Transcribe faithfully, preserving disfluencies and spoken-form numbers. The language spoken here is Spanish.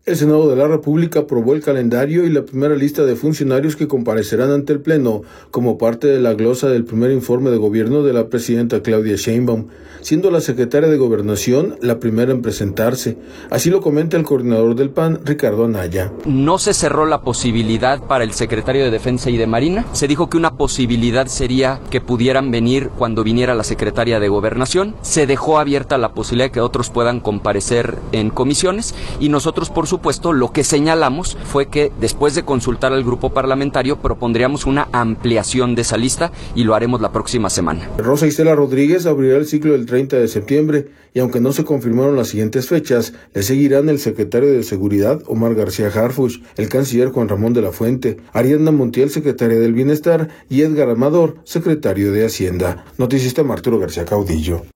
El Senado de la República aprobó el calendario y la primera lista de funcionarios que comparecerán ante el Pleno como parte de la glosa del primer informe de gobierno de la presidenta Claudia Sheinbaum, siendo la secretaria de Gobernación la primera en presentarse. Así lo comenta el coordinador del P A N, Ricardo Anaya. No se cerró la posibilidad para el secretario de Defensa y de Marina. Se dijo que una posibilidad sería que pudieran venir cuando viniera la secretaria de Gobernación. Se dejó abierta la posibilidad de que otros puedan comparecer en comisiones y nosotros, por supuesto, lo que señalamos fue que después de consultar al grupo parlamentario propondríamos una ampliación de esa lista y lo haremos la próxima semana. Rosa Isela Rodríguez abrirá el ciclo el treinta de septiembre y aunque no se confirmaron las siguientes fechas, le seguirán el secretario de Seguridad Omar García Harfuch, el canciller Juan Ramón de la Fuente, Ariadna Montiel, secretaria del Bienestar, y Edgar Amador, secretario de Hacienda. Noticista Arturo García Caudillo.